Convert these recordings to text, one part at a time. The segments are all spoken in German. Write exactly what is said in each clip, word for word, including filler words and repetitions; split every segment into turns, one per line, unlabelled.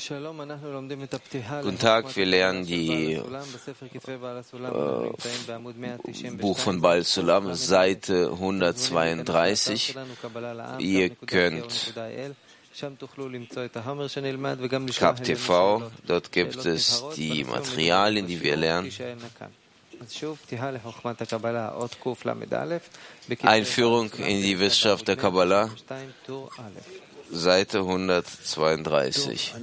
Guten Tag, wir lernen die äh, Buch von Baal Sulam, Seite hundertzweiunddreißig. Ihr könnt K A P T V, dort gibt es die Materialien, die wir lernen. Einführung in die Wissenschaft der Kabbalah, Seite hundertzweiunddreißig.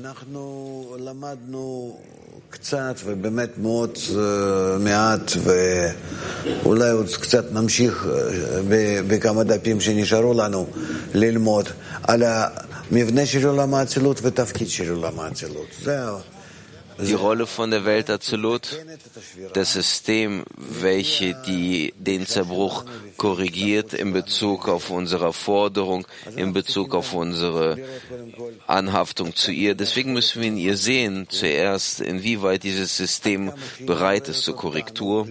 קצת ובאמת מאוד מעט ואולי עוד קצת נמשיך בכמה דפים שנשארו לנו ללמוד על המבנה של עולם האצילות ותפקיד של עולם האצילות. זהו.
Die Rolle von der Welt Azilut, das System, welche die, den Zerbruch korrigiert in Bezug auf unsere Forderung, in Bezug auf unsere Anhaftung zu ihr. Deswegen müssen wir in ihr sehen, zuerst, inwieweit dieses System bereit ist zur Korrektur,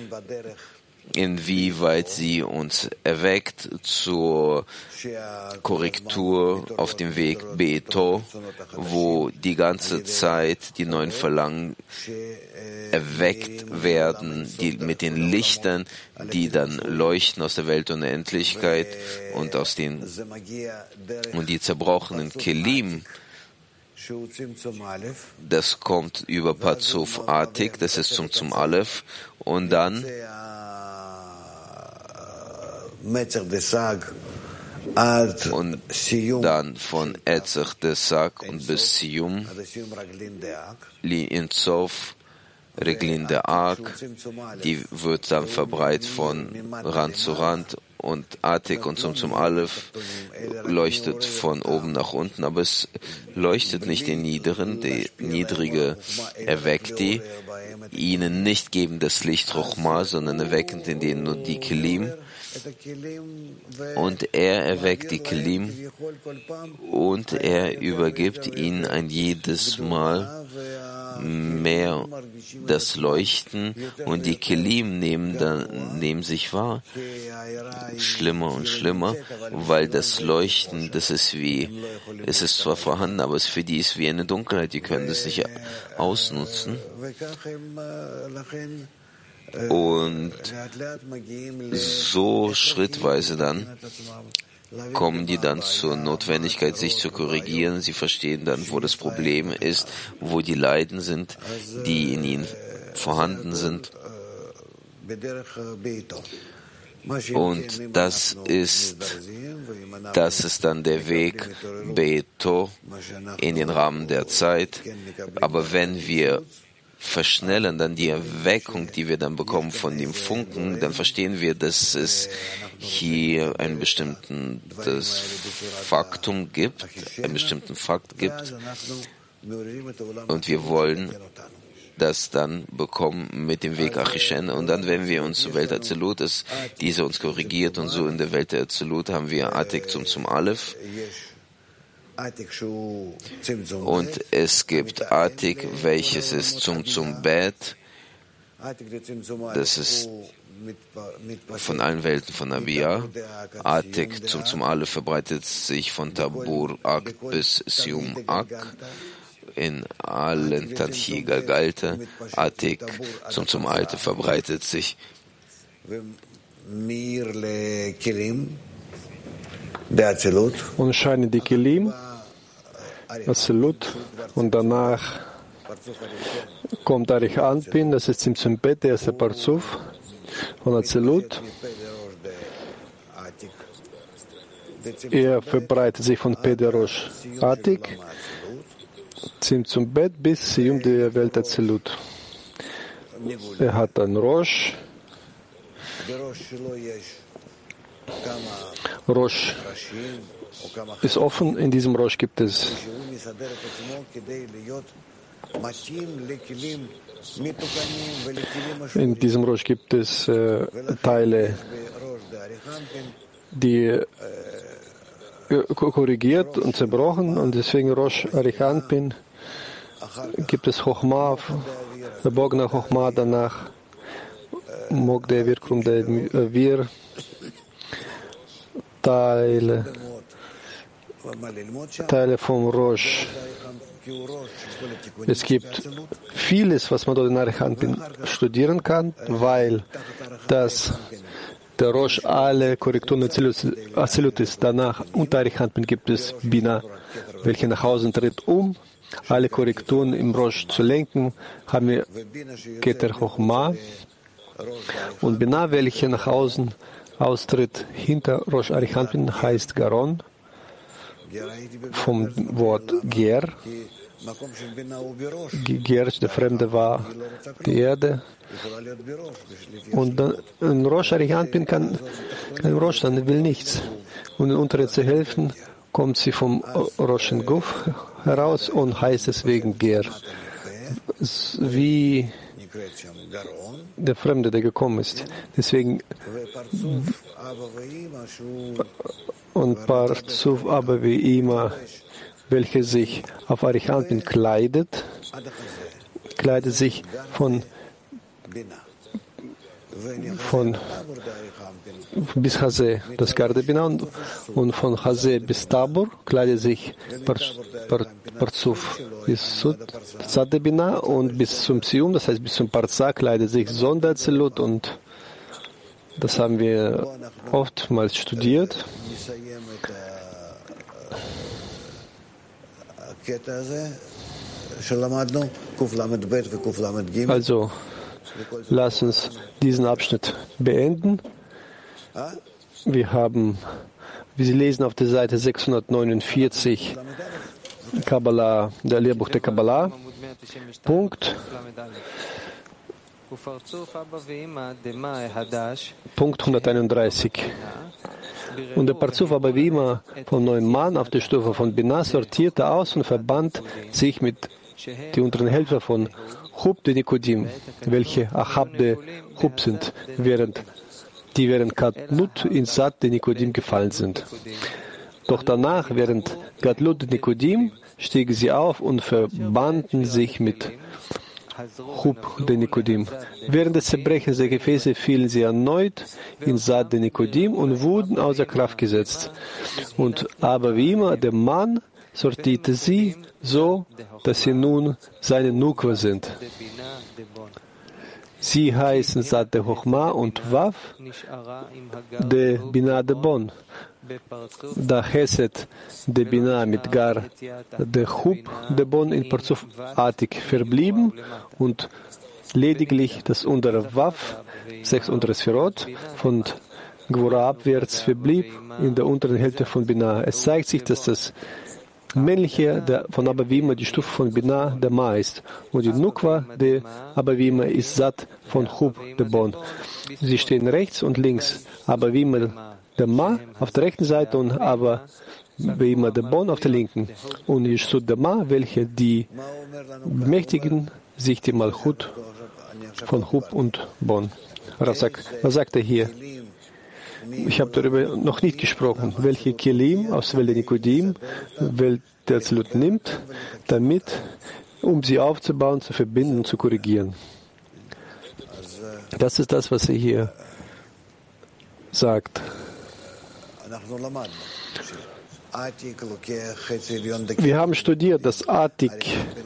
inwieweit sie uns erweckt zur Korrektur auf dem Weg Beto, wo die ganze Zeit die neuen Verlangen erweckt werden, die mit den Lichtern, die dann leuchten aus der Welt Unendlichkeit und aus den und die zerbrochenen Kelim. Das kommt über Parzuf Atik, das ist zum zum Aleph, und dann und dann von Etzach des Sag und bis Siyum, Li Insof, Reglin der Ark, die wird dann verbreitet von Rand zu Rand, und Atik und zum zum Aleph leuchtet von oben nach unten, aber es leuchtet nicht den Niederen, die Niedrige erweckt die, ihnen nicht geben das Licht Chochma, sondern erweckend in denen nur die Kelim. Und er erweckt die Kelim und er übergibt ihnen ein jedes Mal mehr das Leuchten, und die Kelim nehmen, dann, nehmen sich wahr, schlimmer und schlimmer, weil das Leuchten, das ist wie, es ist zwar vorhanden, aber es für die ist wie eine Dunkelheit, die können das nicht ausnutzen. Und so schrittweise dann kommen die dann zur Notwendigkeit, sich zu korrigieren. Sie verstehen dann, wo das Problem ist, wo die Leiden sind, die in ihnen vorhanden sind. Und das ist, das ist dann der Weg Beto in den Rahmen der Zeit. Aber wenn wir verschnellen dann die Erweckung, die wir dann bekommen von dem Funken, dann verstehen wir, dass es hier einen bestimmten das Faktum gibt, einen bestimmten Fakt gibt, und wir wollen das dann bekommen mit dem Weg Achishen. Und dann, wenn wir uns zur Welt Azilut, dass diese uns korrigiert, und so in der Welt der Azilut haben wir Atik zum zum Aleph. Und es gibt Atik, welches ist zum zum Bet. Das ist von allen Welten von Abiyah. Atik zum zum Aleph verbreitet sich von Tabur Ak bis Sium Ak in allen Tanchi Galgalte. Atik zum zum Alte verbreitet sich und scheinen die Kelim, Azilut, und danach kommt Arich Anpin, das ist Tzimtzum Bet, der erste Parzuf von Azilut. Er verbreitet sich von Pederosh Atik, Tzimtzum Bet bis Siyum der Welt Azilut. Er hat ein Rosh. Rosh ist offen, in diesem Rosh gibt es in diesem Rosh gibt es äh, Teile, die äh, korrigiert und zerbrochen, und deswegen Rosh Arichanpin gibt es Chochma, verborgener Chochma, danach Mog der Wirkung der Wir, Teile, Teile vom Rosh
Es gibt vieles, was man dort in Arich Anpin studieren kann, weil das der Rosh alle Korrekturen Azilut ist. Danach unter Arich Anpin gibt es Bina, welche nach außen tritt, um alle Korrekturen im Rosh zu lenken, haben wir Keter Chochma und Bina, welche nach außen austritt hinter Rosh Arich Anpin, heißt Garon, vom Wort Ger. Ger, der Fremde war die Erde. Und dann ein Rosh Arich Anpin kann kein Rosh sein, er will nichts. Und in unteren zu helfen, kommt sie vom Rosh Guf heraus und heißt deswegen Ger. Wie der Fremde, der gekommen ist. Deswegen und Parzuf aber wie immer, welche sich auf Arich Anpin kleidet, kleidet sich von von bis Hase, das Garde Bina, und von Hase bis Tabor kleidet sich Parzuf bis Zade Bina und bis zum Sium, das heißt bis zum Parza kleidet sich Sonderzelut, und das haben wir oftmals studiert. Also, lass uns diesen Abschnitt beenden. Wir haben, wie Sie lesen auf der Seite sechshundertneunundvierzig, Kabbalah, der Lehrbuch der Kabbalah, Punkt, Punkt hunderteinunddreißig. Und der Parzuf aber wie immer vom neuen Mann auf der Stufe von Bina sortierte aus und verband sich mit die unteren Hälfte von Chub de Nikodim, welche Achab de Chub sind, während die während Katnut in Sat de Nikodim gefallen sind. Doch danach, während Gatlut de Nikodim, stiegen sie auf und verbanden sich mit Chub de Nikodim. Während des Zerbrechens der Gefäße fielen sie erneut in Sat de Nikodim und wurden außer Kraft gesetzt. Und aber wie immer, der Mann sortierte sie so, dass sie nun seine Nukwa sind. Sie heißen Sat de Chochma und Wav de Bina de Bon. Da Chesed de Bina mit Gar de Chub de Bon in Parzuf Atik verblieben und lediglich das untere Wav, sechs untere Sphirot, von Gvura abwärts verblieb in der unteren Hälfte von Bina. Es zeigt sich, dass das männliche der von Abavima die Stufe von Bina der Ma ist und die Nukwa der Abavima ist Sat von Chub de Bon. Sie stehen rechts und links. Abavima der Ma auf der rechten Seite und Abavima der Bon auf der linken. Und Yeshut der Ma, welche die bemächtigen sich die Malchut von Chub und Bon. Was sagt er hier? Ich habe darüber noch nicht gesprochen, welche Kelim aus Welt der Nikodim Welt der Azilut nimmt, damit, um sie aufzubauen, zu verbinden, zu korrigieren. Das ist das, was er hier sagt. Wir haben studiert, dass Atik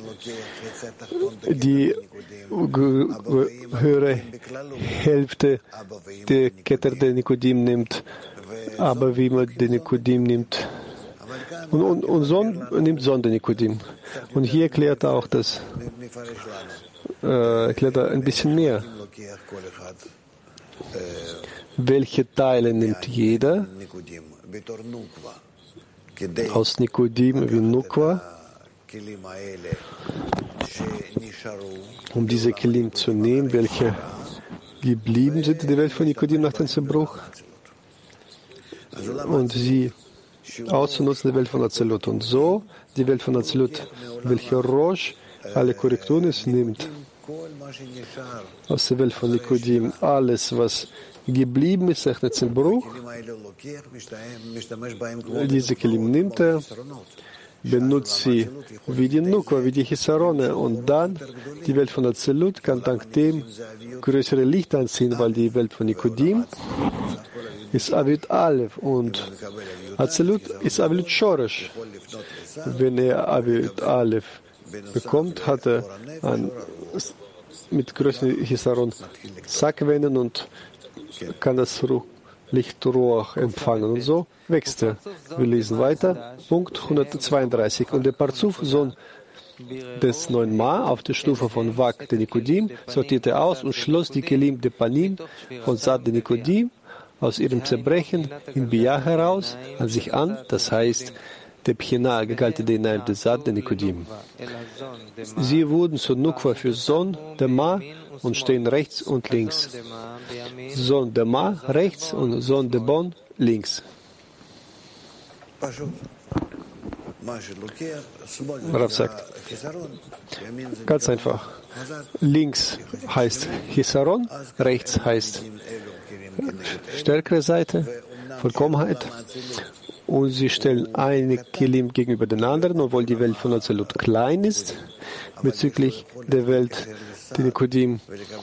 die höhere Hälfte der Keter der Nikodim nimmt, aber wie man den Nikodim nimmt. Und, und, und Son nimmt Son der Nikodim. Und hier erklärt er auch das, äh, erklärt er ein bisschen mehr. Welche Teile nimmt jeder aus Nikodim wie Nukwa, um diese Kelim zu nehmen, welche geblieben sind in der Welt von Nikodim nach dem Zerbruch, und sie auszunutzen in der Welt von Azilut. Und so die Welt von Azilut, welche Rosh alle Korrekturen ist, nimmt aus der Welt von Nikodim alles, was geblieben ist nach dem Zerbruch. Diese Kelim nimmt er, benutzt sie wie die Nukwa, wie die Chisarone, und dann die Welt von Azilut kann dank dem größere Licht anziehen, weil die Welt von Nikodim ist Aviut Aleph und Azilut ist Aviut Shoresh. Wenn er Aviut Aleph bekommt, hat er ein, mit größeren Hisaron Sackwänden und kann das Licht Ruach empfangen. Und so wächst er. Wir lesen weiter. Punkt hundertzweiunddreißig. Und der Parzuf, Sohn des neuen Ma, auf der Stufe von Wak de Nikodim, sortierte aus und schloss die Kelim de Panim von Sat de Nikodim aus ihrem Zerbrechen in Bia heraus an sich an, das heißt, der Pchina gegalte den Naim des Sat de Nikodim. Sie wurden zur Nukwa für Sohn der Ma und stehen rechts und links. Sohn der Ma rechts und Sohn der Bon links. Rav sagt, ganz einfach. Links heißt Hisaron, rechts heißt stärkere Seite, Vollkommenheit. Und sie stellen eine Kelim gegenüber den anderen, obwohl die Welt von Azalut klein ist, bezüglich der Welt der Nikodim.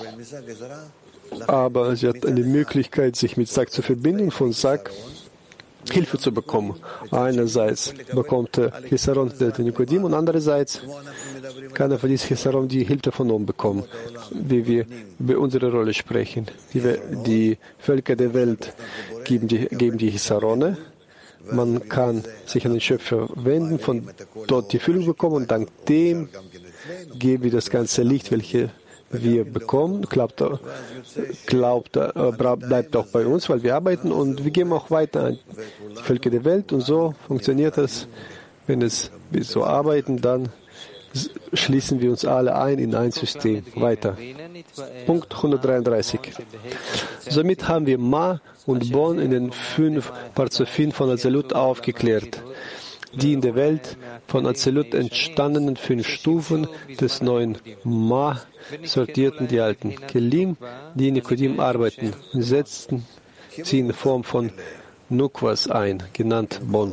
Aber sie hat eine Möglichkeit, sich mit Sak zu verbinden, von Sak Hilfe zu bekommen. Einerseits bekommt der Hisaron der Nikodim und andererseits kann er für dieses Hisaron die Hilfe von oben bekommen, wie wir über unsere Rolle sprechen. Die, die Völker der Welt geben die, geben die Hisarone. Man kann sich an den Schöpfer wenden, von dort die Füllung bekommen und dank dem geben wir das ganze Licht, welches wir bekommen, glaubt, glaubt, bleibt auch bei uns, weil wir arbeiten und wir geben auch weiter an die Völker der Welt und so funktioniert das. Wenn es wir so arbeiten, dann schließen wir uns alle ein in ein System. Weiter. Punkt hundertdreiunddreißig. Somit haben wir Ma und Bon in den fünf Parzufin von Azalut aufgeklärt, die in der Welt von Azalut entstandenen fünf Stufen des neuen Ma sortierten die alten Kelim, die in Nikodim arbeiten, setzten sie in Form von Nukwas ein, genannt Bon.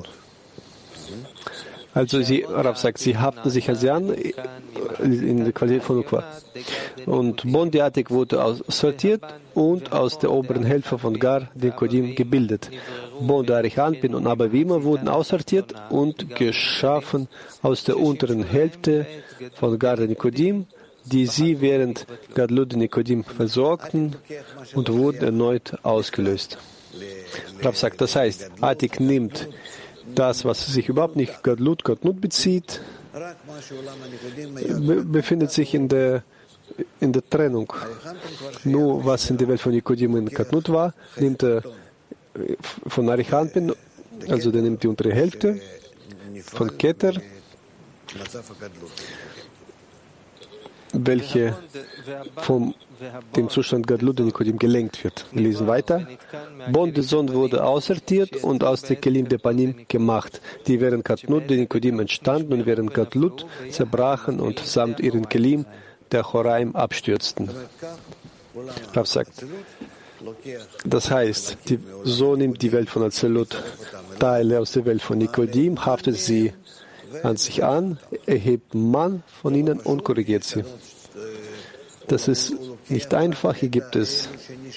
Also sie, Rav sagt, sie haften sich also an in der Qualität von Nukwa. Und Bon derartig wurde aus, sortiert und aus der oberen Hälfte von Gar, den Kodim, gebildet. Bon der Arichanpin und Abavima wurden aussortiert und geschaffen aus der unteren Hälfte von Gar, den Kodim, die sie während Gadlut den Nikodim versorgten und wurden erneut ausgelöst. Rav sagt, das heißt, Atik nimmt das, was sich überhaupt nicht Gadlut, Gadlut bezieht, be- befindet sich in der, in der Trennung. Nur was in der Welt von Nikodim und Gadlut war, nimmt er von Arichanpin, also der nimmt die untere Hälfte von Keter, welche vom dem Zustand Gadlut und Nikodim gelenkt wird. Wir lesen weiter. Bon der Sohn wurde aussortiert und aus der Kelim der Panim gemacht, die während Gadlut und Nikodim entstanden und während Gadlut zerbrachen und samt ihren Kelim der Choraim abstürzten. Rav sagt, das heißt, die, so nimmt die Welt von Azalut Teile aus der Welt von Nikodim, haftet sie an sich an, erhebt man von ihnen und korrigiert sie. Das ist nicht einfach, hier gibt es.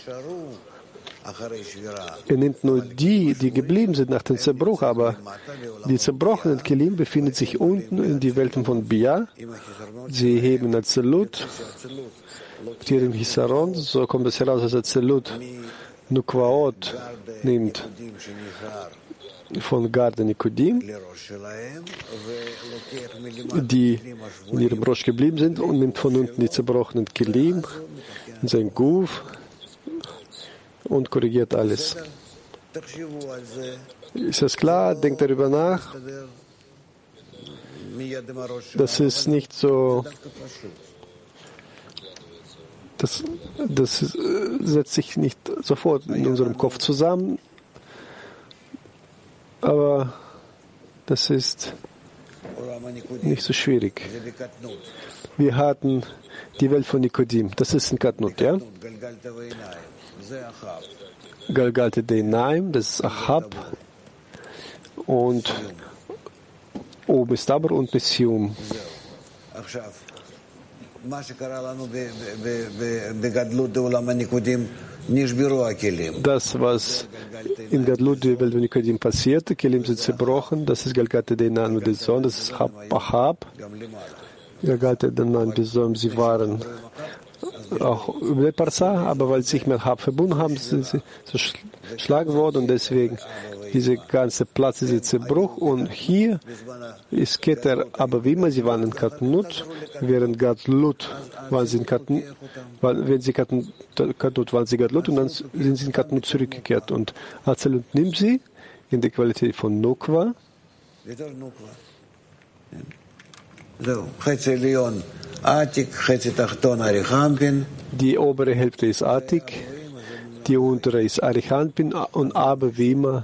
Er nimmt nur die, die geblieben sind nach dem Zerbruch, aber die zerbrochenen Kelim befinden sich unten in die Welten von Bia. Sie heben Azalut, mit ihrem Hisaron, so kommt es heraus, dass Azalut Nukwaot nimmt von Gar, den Nikodim, die in ihrem Rosh geblieben sind, und nimmt von unten die zerbrochenen Kelim in sein Guf und korrigiert alles. Ist das klar? Denkt darüber nach. Das ist nicht so. Das, das setzt sich nicht sofort in unserem Kopf zusammen. Aber das ist nicht so schwierig. Wir hatten die Welt von Nikodim. Das ist ein Katnut, ja? Galgalte Deinaim, das ist Achab. Und oben ist Aber und Messium. Das, was in Gadlut der Welt von Nikodim passierte, Kelim sind zerbrochen, das ist Galgate Deinaim und der Sohn, das ist Achab. Er galt den neuen Besäumen, sie waren auch über der Parsa, aber weil sie sich mit Hab verbunden haben, sind sie zerschlagen worden und deswegen dieser ganze Platz, dieser Zerbruch. Und hier ist Keter, aber wie immer, sie waren in Katnut, während Gadlut waren sie in Katnut, wenn sie Katnut, Katnut waren sie Gadlut und dann sind sie in Katnut zurückgekehrt. Und Atzilut nimmt sie in der Qualität von Nukwa. Die obere Hälfte ist Atik, die untere ist Arichanpin und aber wie immer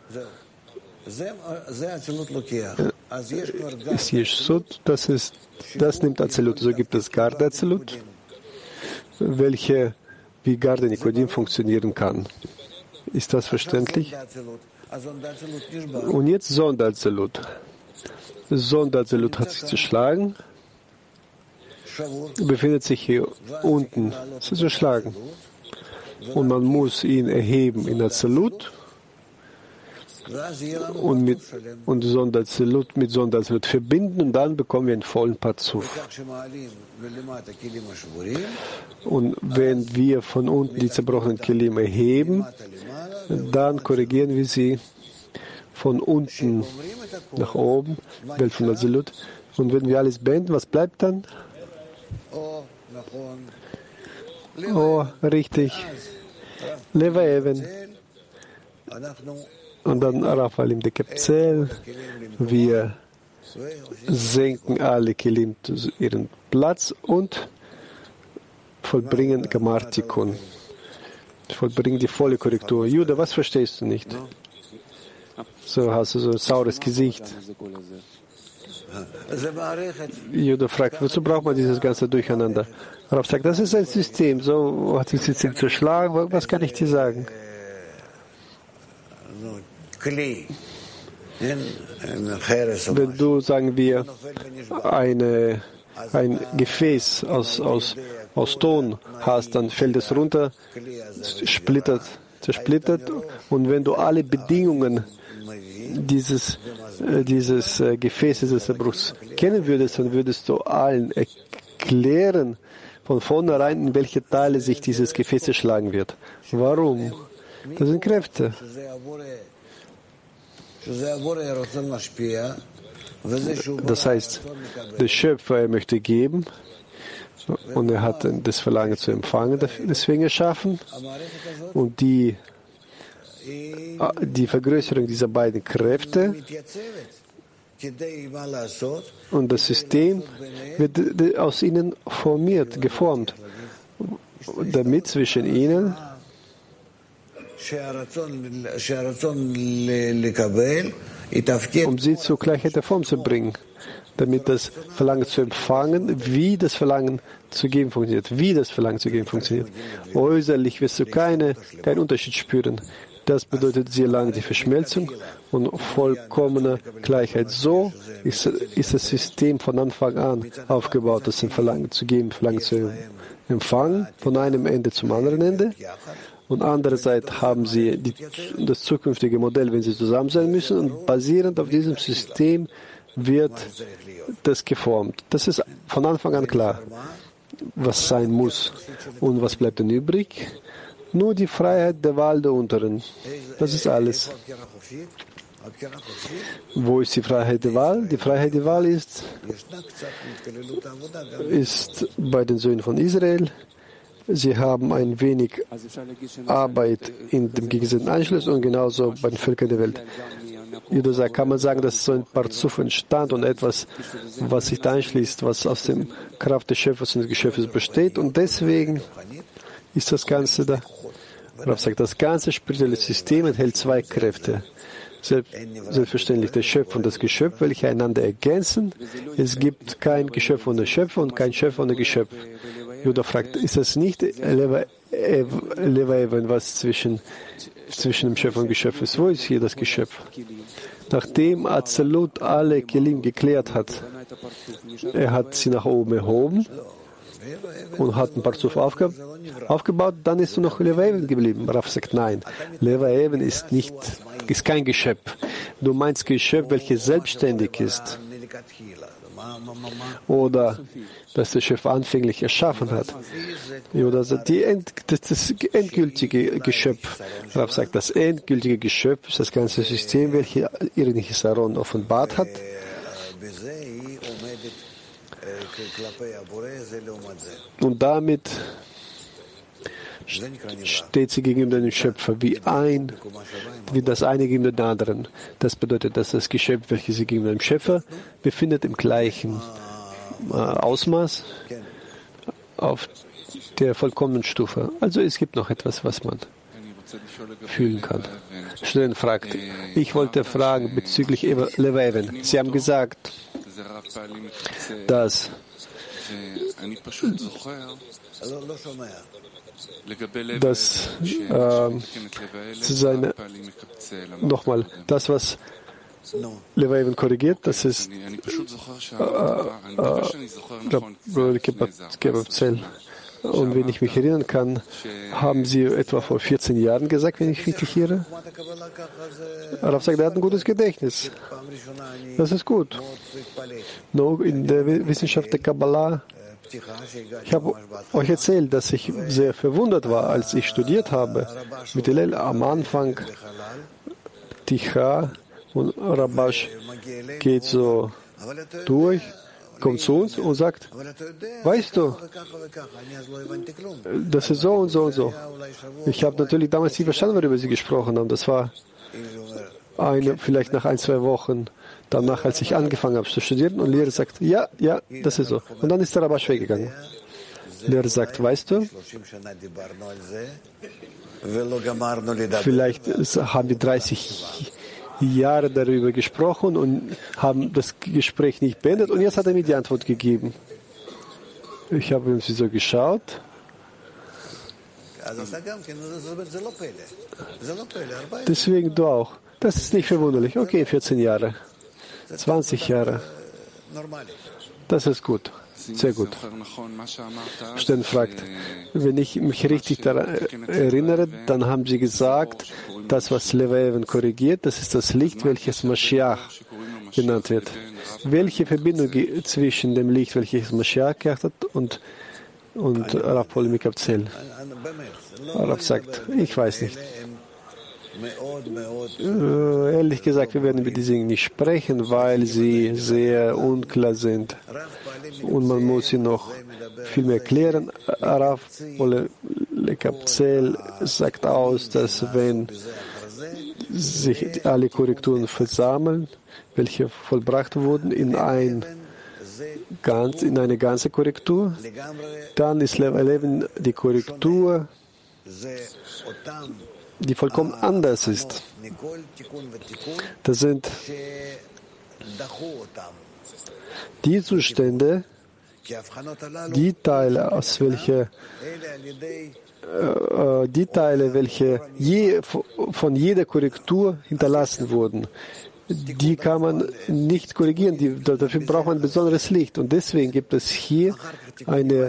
ist Yeshsud, das ist, das nimmt Atzilut. So gibt es Garde Atzilut, welche wie Garde Nikodim funktionieren kann. Ist das verständlich? Und jetzt Sonde Atzilut. Sonde Atzilut hat sich zerschlagen, befindet sich hier unten, es ist zerschlagen. Und man muss ihn erheben in Atzilut und mit und Sonde Atzilut mit Sonde Atzilut verbinden und dann bekommen wir einen vollen Parzuf. Und wenn wir von unten die zerbrochenen Kelim erheben, dann korrigieren wir sie von unten nach oben, Welt von Atzilut. Und wenn wir alles beenden, was bleibt dann? Oh, richtig. Leva Even. Und dann Raphael im Dekepzel. Wir senken alle Kelim zu ihrem Platz und vollbringen Gamartikun. Vollbringen die volle Korrektur. Judah, was verstehst du nicht? So hast du so ein saures Gesicht. Judah fragt, wozu braucht man dieses ganze Durcheinander? Rav sagt, das ist ein System, so hat sich das System zerschlagen, was kann ich dir sagen? Wenn du, sagen wir, eine, ein Gefäß aus, aus, aus Ton hast, dann fällt es runter, splittert, zersplittert, und wenn du alle Bedingungen dieses, äh, dieses äh, Gefäßes des Zerbruchs kennen würdest, dann würdest du allen erklären, von vornherein, in welche Teile sich dieses Gefäß zerschlagen wird. Warum? Das sind Kräfte. Das heißt, der Schöpfer, er möchte geben und er hat das Verlangen zu empfangen, deswegen erschaffen. Und die, die Vergrößerung dieser beiden Kräfte und das System wird aus ihnen formiert, geformt, damit zwischen ihnen um sie zur Gleichheit der Form zu bringen, damit das Verlangen zu empfangen, wie das Verlangen zu geben funktioniert, wie das Verlangen zu geben funktioniert. Äußerlich wirst du keine, keinen Unterschied spüren. Das bedeutet sehr lange die Verschmelzung und vollkommene Gleichheit. So ist, ist das System von Anfang an aufgebaut, das Verlangen zu geben, Verlangen zu empfangen, von einem Ende zum anderen Ende. Und andererseits haben sie die, das zukünftige Modell, wenn sie zusammen sein müssen, und basierend auf diesem System wird das geformt. Das ist von Anfang an klar, was sein muss. Und was bleibt dann übrig? Nur die Freiheit der Wahl der Unteren. Das ist alles. Wo ist die Freiheit der Wahl? Die Freiheit der Wahl ist, ist bei den Söhnen von Israel. Sie haben ein wenig Arbeit in dem gegenseitigen Anschluss und genauso bei den Völkern der Welt. Judah sagt, kann man sagen, dass so ein Parzuf entstand und etwas, was sich da einschließt, was aus der Kraft des Schöpfers und des Geschöpfes besteht, und deswegen ist das Ganze da. Rav sagt, das ganze spirituelle System enthält zwei Kräfte. Selbstverständlich der Schöpfer und das Geschöpf, welche einander ergänzen. Es gibt kein Geschöpf ohne Schöpfer und kein Schöpfer ohne Geschöpf. Judah fragt, ist das nicht Leva Even, was zwischen, zwischen dem Schöpfer und Geschöpf ist? Wo ist hier das Geschöpf? Nachdem Atzilut alle Kelim geklärt hat, er hat sie nach oben erhoben und hat ein Parzuf aufge, aufgebaut, dann ist nur noch Leva Even geblieben. Rav sagt, nein, Leva Even ist nicht, ist kein Geschöpf. Du meinst Geschöpf, welches selbstständig ist. oder dass der Schöpfer anfänglich erschaffen hat, oder die End, das, das endgültige Geschöpf. Rav sagt, das endgültige Geschöpf ist das ganze System, welches ihren Hisaron offenbart hat. Und damit steht sie gegenüber dem Schöpfer wie ein, wie das eine gegenüber dem anderen. Das bedeutet, dass das Geschöpf, welches sie gegenüber dem Schöpfer befindet, im gleichen äh, Ausmaß auf der vollkommenen Stufe. Also es gibt noch etwas, was man fühlen kann. Student fragt, ich wollte fragen bezüglich Levaven. Sie haben gesagt, dass dass äh, seine, nochmal, das, was Levaven korrigiert, das ist äh, äh, und wenn ich mich erinnern kann, haben Sie etwa vor vierzehn Jahren gesagt, wenn ich richtig irre? Rav sagt, er hat ein gutes Gedächtnis. Das ist gut. Nur in der Wissenschaft der Kabbalah, ich habe euch erzählt, dass ich sehr verwundert war, als ich studiert habe. Mit Hillel am Anfang, Ticha und Rabash geht so durch, kommt zu uns und sagt, weißt du, das ist so und so und so. Ich habe natürlich damals nicht verstanden, worüber Sie gesprochen haben. Das war eine, vielleicht nach ein, zwei Wochen danach, als ich angefangen habe zu studieren, und Lehrer sagt, ja, ja, das ist so. Und dann ist der Rabash weggegangen. Lehrer sagt, weißt du, vielleicht haben wir dreißig Jahre darüber gesprochen und haben das Gespräch nicht beendet, und jetzt hat er mir die Antwort gegeben. Ich habe ihm so geschaut. Deswegen du auch. Das ist nicht verwunderlich. Okay, vierzehn Jahre. zwanzig Jahre. Das ist gut. Sehr gut. Stern fragt, wenn ich mich richtig daran erinnere, dann haben Sie gesagt, das, was Levaven korrigiert, das ist das Licht, welches Mashiach genannt wird. Welche Verbindung zwischen dem Licht, welches Mashiach gehabt hat, und, und Rav Polemik Abzel? Rav sagt, ich weiß nicht. Äh, ehrlich gesagt, wir werden über diese Dinge nicht sprechen, weil sie sehr unklar sind und man muss sie noch viel mehr klären. Rav Polemik Abzel sagt aus, dass wenn sich alle Korrekturen versammeln, welche vollbracht wurden, in, ein, ganz, in eine ganze Korrektur, dann ist Levaven die Korrektur, die vollkommen anders ist. Das sind die Zustände, die Teile, aus welche äh, die Teile, welche je, von jeder Korrektur hinterlassen wurden, die kann man nicht korrigieren. Die, dafür braucht man ein besonderes Licht. Und deswegen gibt es hier eine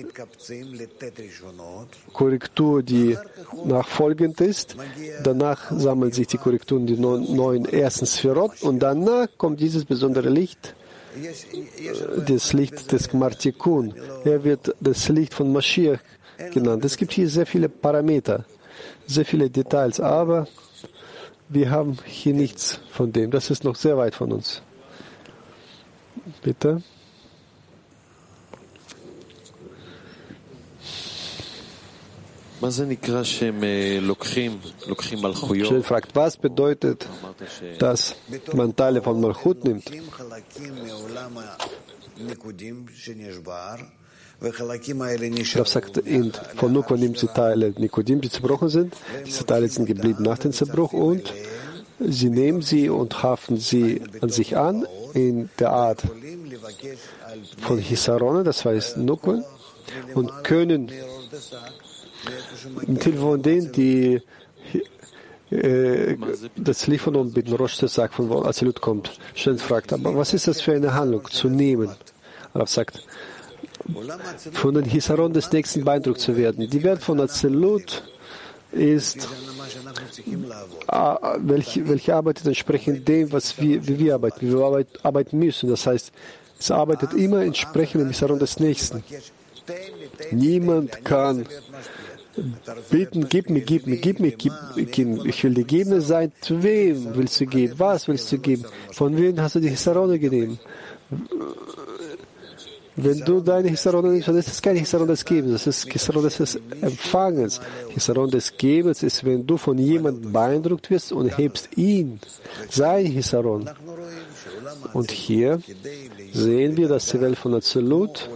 Korrektur, die nachfolgend ist. Danach sammeln sich die Korrekturen, die neuen ersten Sphirot, und danach kommt dieses besondere Licht, das Licht des Gmartikun. Er wird das Licht von Mashiach genannt. Es gibt hier sehr viele Parameter, sehr viele Details, aber wir haben hier nichts von dem. Das ist noch sehr weit von uns. Bitte. Schön fragt, was bedeutet, dass man Teile von Malchut nimmt? Rav sagt, von Nukwa nimmt sie Teile Nikodim, die zerbrochen sind. Diese Teile sind geblieben nach dem Zerbruch, und sie nehmen sie und haften sie an sich an in der Art von Hisarone, das heißt Nukwa, und können mit Hilfe von denen, die äh, das Licht von oben mit dem Rosh sagt, von wo Azilut kommt. Schön fragt, aber was ist das für eine Handlung, zu nehmen? Rav sagt, von den Hisaron des nächsten beeindruckt zu werden. Die Welt von Azilut ist, äh, welche, welche arbeitet entsprechend dem, was wir, wie wir arbeiten, wie wir arbeiten müssen. Das heißt, Es arbeitet immer entsprechend dem Hisaron des Nächsten. Niemand kann bitten, gib mir, gib mir, gib mir, gib, gib, ich will dir geben sein. Zu wem willst du geben? Was willst du geben? Von wem hast du die Hisarone gegeben? Wenn du deine Hisarone nimmst, dann ist es kein Hisaron des Gebens, das ist Hisaron des Empfangens. Hisaron des Gebens ist, wenn du von jemandem beeindruckt wirst und hebst ihn, sein Hisaron. Und hier sehen wir, dass die Welt von Azilut,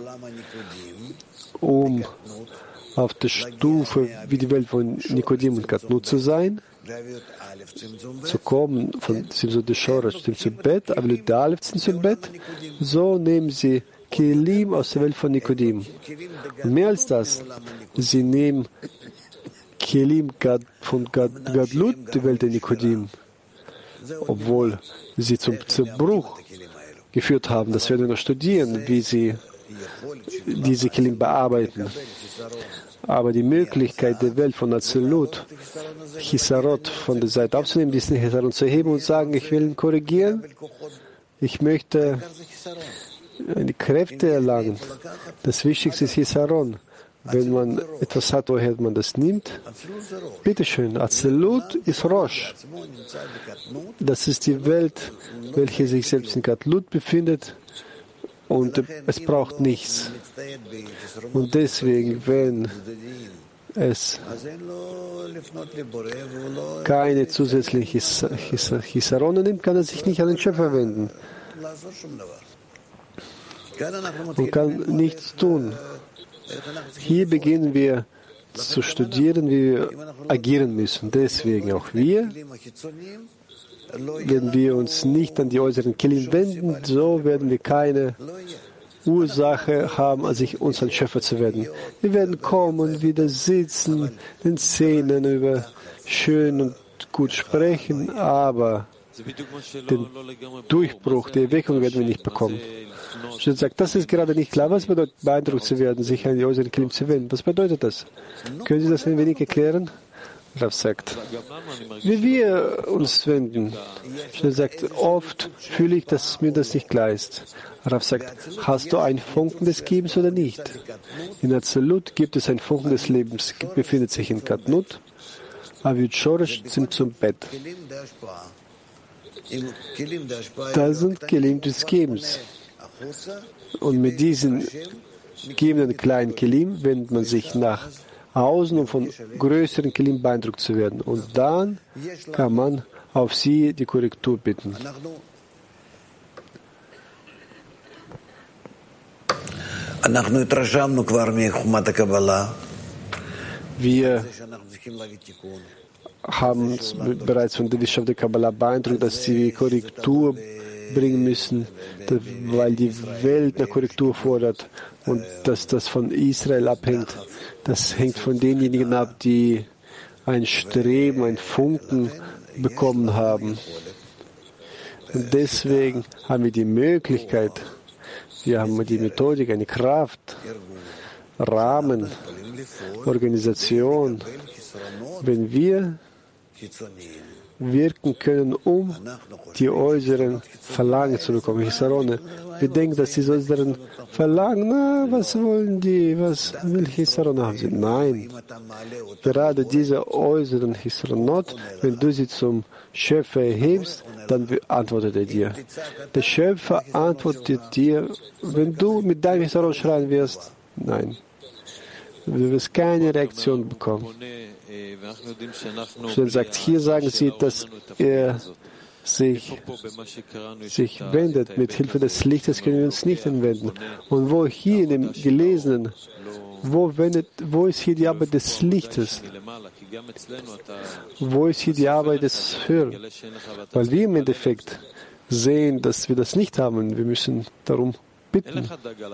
um auf der Stufe wie die Welt von Nikodim und Katnut zu sein, zu kommen von Simsud Shoresh zum Bet, Avilut Alef zum Bet, so nehmen sie Kelim aus der Welt von Nikodim. Und mehr als das, sie nehmen Kelim von Gadlut, die Welt der Nikodim, obwohl sie zum Zerbruch geführt haben. Das werden wir noch studieren, wie sie diese Kelim bearbeiten. Aber die Möglichkeit der Welt von Azilut, Hisarot von der Seite abzunehmen, diesen Hisarot zu heben und sagen, ich will ihn korrigieren, ich möchte eine Kräfte erlangen. Das Wichtigste ist Hisaron. Wenn man etwas hat, woher man das nimmt, bitteschön, Azilut ist Rosh. Das ist die Welt, welche sich selbst in Katlut befindet und es braucht nichts. Und deswegen, wenn es keine zusätzlichen Hisarone nimmt, kann er sich nicht an den Schöpfer wenden und kann nichts tun. Hier beginnen wir zu studieren, wie wir agieren müssen. Deswegen auch wir, wenn wir uns nicht an die äußeren Kelim wenden, so werden wir keine Ursache haben, sich uns an Schöpfer zu werden. Wir werden kommen und wieder sitzen, den Szenen über schön und gut sprechen, aber den Durchbruch, die Erweckung werden wir nicht bekommen. Ich sage, das ist gerade nicht klar. Was bedeutet, beeindruckt zu werden, sich an die äußeren Kelim zu wenden? Was bedeutet das? Können Sie das ein wenig erklären? Rav sagt, wie wir uns wenden. Er sagt, oft fühle ich, dass mir das nicht klar ist. Rav sagt, hast du einen Funken des Gebens oder nicht? In Azilut gibt es einen Funken des Lebens, befindet sich in Katnut, Avilut Shoresh sind zum Bett. Da sind Kelim des Gebens. Und mit diesen gebenden kleinen Kelim wendet man sich nach außen, um von größeren Kelim beeindruckt zu werden. Und dann kann man auf sie die Korrektur bitten. Wir haben bereits von der Wissenschaft der Kabbalah beeindruckt, dass sie die Korrektur bringen müssen, weil die Welt eine Korrektur fordert und dass das von Israel abhängt. Das hängt von denjenigen ab, die ein Streben, ein Funken bekommen haben. Und deswegen haben wir die Möglichkeit, wir haben die Methodik, eine Kraft, Rahmen, Organisation, wenn wir wirken können, um die äußeren Verlangen zu bekommen. Hisarone. Wir denken, dass diese äußeren Verlangen, na, was wollen die, was will Hisarone haben sie? Nein. Gerade diese äußeren Hisaronot, wenn du sie zum Schöpfer erhebst, dann antwortet er dir. Der Schöpfer antwortet dir, wenn du mit deinem Hisaron schreien wirst, nein. Du wirst keine Reaktion bekommen. Dann sagt, hier sagen sie, dass er sich, sich wendet. Mit Hilfe des Lichtes können wir uns nicht entwenden. Und wo hier in dem Gelesenen, wo, wendet, wo ist hier die Arbeit des Lichtes? Wo ist hier die Arbeit des Hören? Weil wir im Endeffekt sehen, dass wir das nicht haben. Wir müssen darum bitten.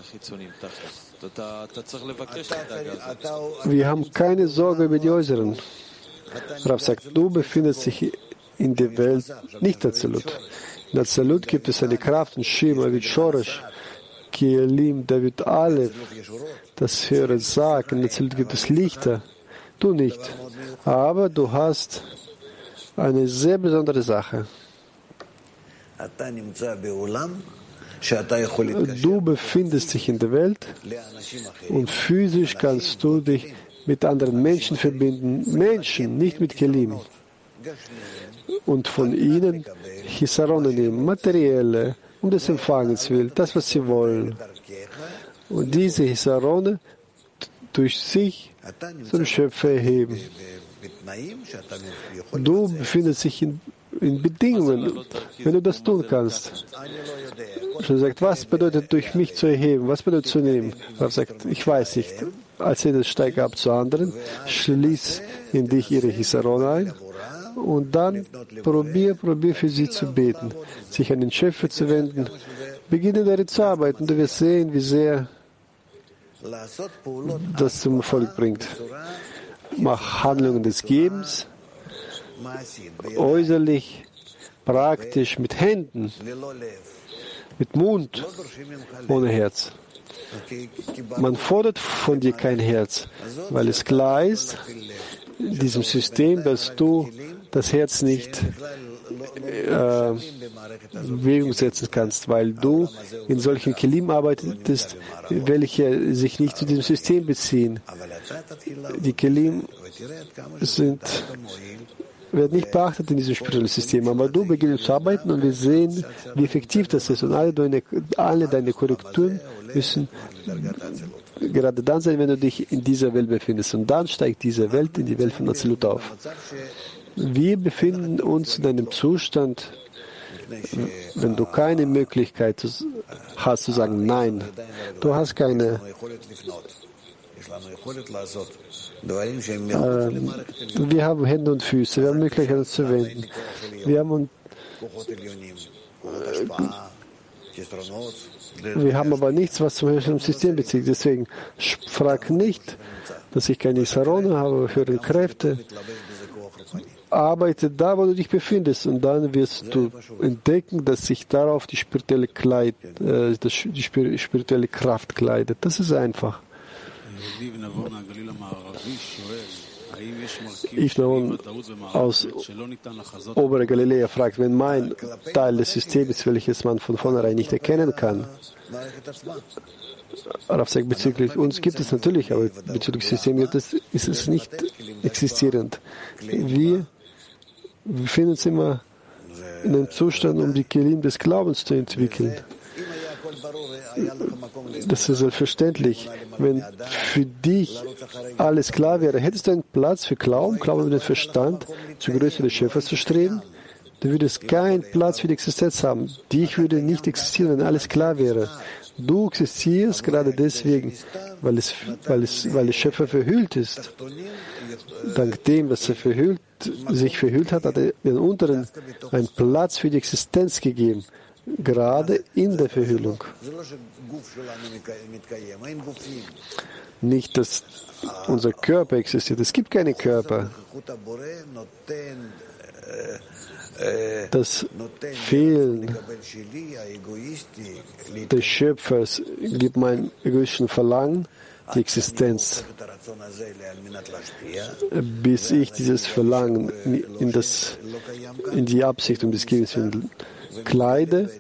Wir haben keine Sorge über die Äußeren. Rav sagt, du befindest dich in der Welt nicht Azilut. In Azilut gibt es eine Kraft, ein Schim, Avilut Shoresh, Kelim, David Aleph, das höhere Sag. In Azilut gibt es Lichter. Du nicht. Aber du hast eine sehr besondere Sache. Du befindest dich in der Welt und physisch kannst du dich mit anderen Menschen verbinden. Menschen, nicht mit Kelim. Und von ihnen Hisarone nehmen, materielle, um des Empfangens willen, das, was sie wollen. Und diese Hisarone durch sich zum Schöpfer erheben. Du befindest dich in, in Bedingungen, wenn du das tun kannst. Er sagt, was bedeutet durch mich zu erheben? Was bedeutet zu nehmen? Er sagt, ich weiß nicht. Als er das steigt ab zu anderen, schließ in dich ihre Hisarone ein und dann probier, probier für sie zu beten, sich an den Schöpfer zu wenden. Beginne darin zu arbeiten. Du wirst sehen, wie sehr das zum Erfolg bringt. Mach Handlungen des Gebens, äußerlich, praktisch, mit Händen, mit Mund, ohne Herz. Man fordert von dir kein Herz, weil es klar ist, in diesem System, dass du das Herz nicht äh, in Bewegung setzen kannst, weil du in solchen Kelim arbeitest, welche sich nicht zu diesem System beziehen. Die Kelim sind, werden nicht beachtet in diesem spirituellen System, aber du beginnst zu arbeiten und wir sehen, wie effektiv das ist. Und alle deine, alle deine Korrekturen müssen gerade dann sein, wenn du dich in dieser Welt befindest. Und dann steigt diese Welt in die Welt von Azilut auf. Wir befinden uns in einem Zustand, wenn du keine Möglichkeit hast zu sagen Nein. Du hast keine äh, wir haben Hände und Füße, wir haben Möglichkeiten zu wenden. Wir haben Wir haben aber nichts, was zum höheren System bezieht. Deswegen frag nicht, dass ich keine Hisarone habe, höhere Kräfte. Arbeite da, wo du dich befindest, und dann wirst du entdecken, dass sich darauf die spirituelle, Kleid, äh, die spirituelle Kraft kleidet. Das ist einfach. Ifnaon aus Obere Galiläa fragt, wenn mein Teil des Systems, welches man von vornherein nicht erkennen kann, Rav sagt, bezüglich uns gibt es natürlich, aber bezüglich des Systems ist es nicht existierend. Wir befinden uns immer in einem Zustand, um die Kelim des Glaubens zu entwickeln. Das ist selbstverständlich. Wenn für dich alles klar wäre, hättest du einen Platz für Glauben, Glauben über den Verstand, zur Größe des Schöpfers zu streben? Du würdest keinen Platz für die Existenz haben. Dich würde nicht existieren, wenn alles klar wäre. Du existierst gerade deswegen, weil es, weil es, weil der Schöpfer verhüllt ist. Dank dem, dass er verhüllt, sich verhüllt hat, hat er den Unteren einen Platz für die Existenz gegeben. Gerade in der Verhüllung. Nicht, dass unser Körper existiert. Es gibt keinen Körper. Das Fehlen des Schöpfers gibt mein egoistischen Verlangen die Existenz, bis ich dieses Verlangen in, das, in die Absicht um des Gebens kleide,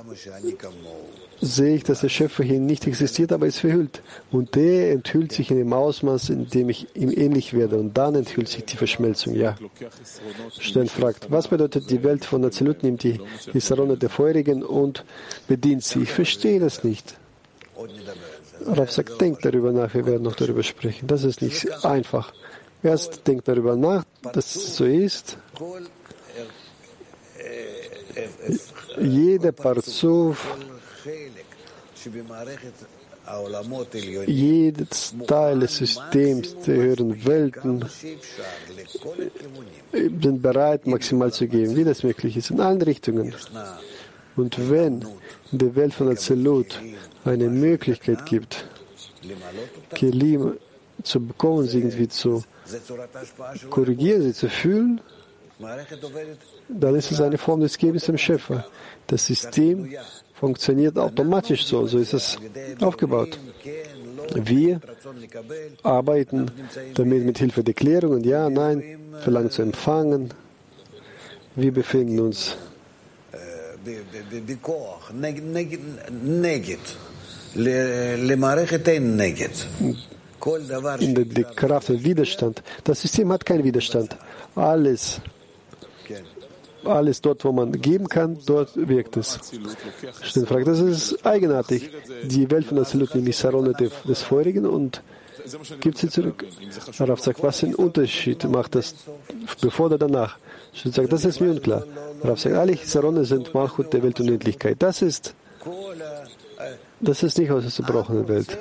sehe ich, dass der Schöpfer hier nicht existiert, aber ist verhüllt. Und der enthüllt sich in dem Ausmaß, in dem ich ihm ähnlich werde. Und dann enthüllt sich die Verschmelzung. Ja. Stern fragt, was bedeutet die Welt von Azilut, nimmt die Hisarone der Feurigen und bedient sie? Ich verstehe das nicht. Rav sagt, denkt darüber nach, wir werden noch darüber sprechen. Das ist nicht einfach. Erst denkt darüber nach, dass es so ist. Jeder Parzuf, jedes Teil des Systems der höheren Welten sind bereit, maximal zu geben, wie das möglich ist, in allen Richtungen. Und wenn in der Welt von Azilut eine Möglichkeit gibt, Kelim zu bekommen, sie irgendwie zu korrigieren, sie zu fühlen, dann ist es eine Form des Gebens dem Schöpfer. Das System funktioniert automatisch so, so ist es aufgebaut. Wir arbeiten damit mit Hilfe der Klärungen, ja, nein, verlangen zu empfangen. Wir befinden uns
בכוח, נגד, למערכת אין נגד.
In der, die Kraft und Widerstand. Das System hat keinen Widerstand. Alles, alles dort, wo man geben kann, dort wirkt es. Stimmt, fragt, das ist eigenartig. Die Welt von Azilut nimmt Sarone des Vorigen und gibt sie zurück. Rav sagt, was für einen Unterschied macht das bevor oder danach? Stimmt, sagt, das ist mir unklar. Rav sagt, alle Sarone sind Malchut der Welt und Unendlichkeit. Das ist, das ist nicht aus der zerbrochenen Welt.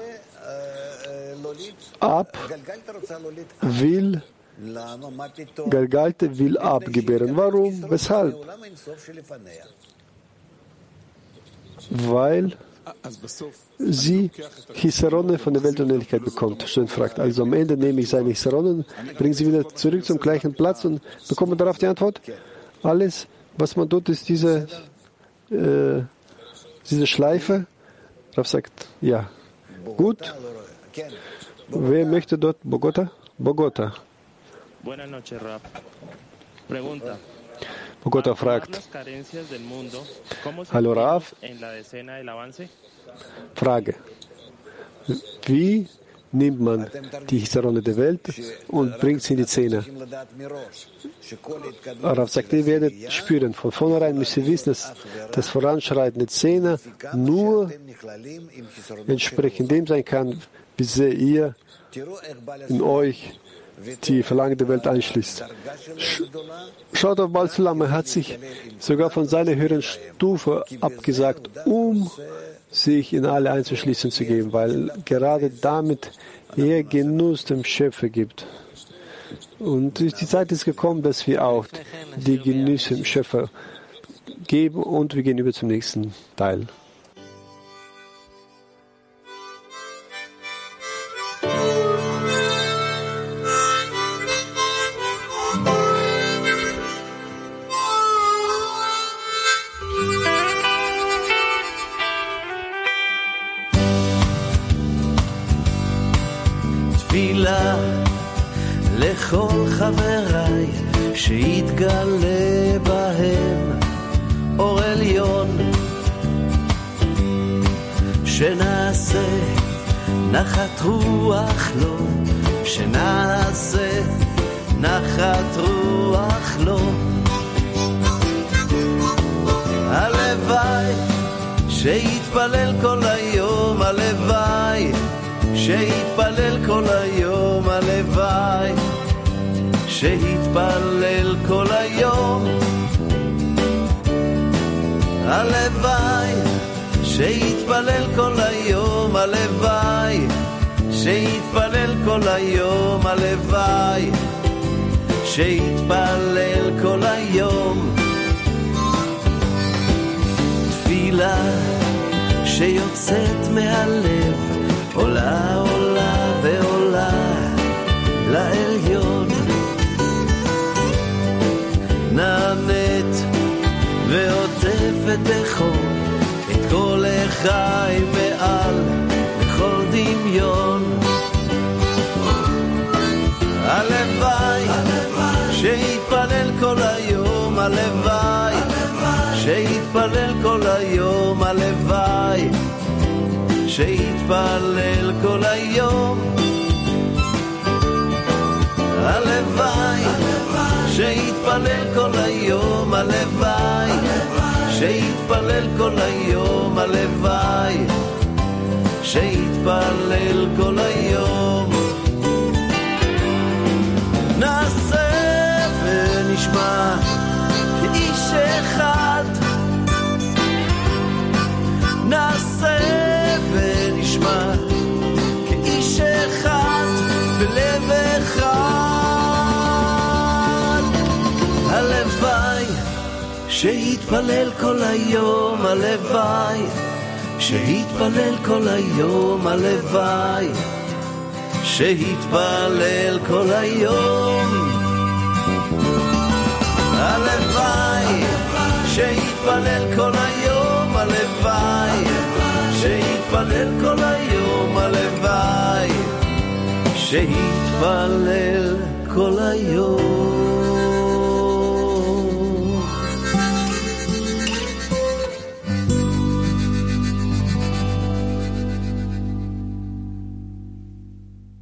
Ab will, Galgalte will abgebären. Warum? Weshalb? Weil sie Hisarone von der Welt und Unendlichkeit bekommt. Schön fragt. Also am Ende nehme ich seine Hisaronen, bringe sie wieder zurück zum gleichen Platz und bekomme darauf die Antwort. Alles, was man tut, ist diese, äh, diese Schleife. Rav sagt, ja. Gut. Wer möchte dort? Bogota? Bogota. Bogota fragt. Hallo Rav. Frage. Wie nimmt man die Hisarone der Welt und bringt sie in die Zehner? Rav sagt, ihr werdet spüren, von vornherein müsst ihr wissen, dass das Voranschreiten der Zehner nur entsprechend dem sein kann, wie sehr ihr in euch die verlangende Welt einschließt. Schaut auf Baal Sulam, er hat sich sogar von seiner höheren Stufe abgesagt, um sich in alle einzuschließen zu geben, weil gerade damit er Genuss dem Schöpfer gibt. Und die Zeit ist gekommen, dass wir auch die Genüsse dem Schöpfer geben und wir gehen über zum nächsten Teil.
לכל חבריי שיתגלה בהם אור עליון שנעשה נחת רוח לו שנעשה נחת רוח לו הלוואי שיתפלל כל היום הלוואי שיתפלל כל היום הלוואי שיתפלל כל היום הלוואי שיתפלל כל היום הלוואי שיתפלל כל היום הלוואי שיתפלל כל היום תפילה שיוצאת מהלב עולה עולה ועולה לעליון נענית ועוטפת בחום את כל החי מעל לכל דמיון הלוואי שיתפלל כל היום הלוואי שיתפלל כל היום הלוואי שיתפלל כל היום הלוואי שיתפלל כל היום הלוואי שיתפלל כל היום הלוואי שיתפלל כל היום נעשה ונשמע כאיש אחד נעשה ונשמע כאיש אחד בלב אחד הלוואי שיתפלל כל היום הלוואי שיתפלל כל היום הלוואי שיתפלל כל היום הלוואי שיתפלל כל היום הלוואי שיתפלל כל היום הלוואי שיתפלל כל היום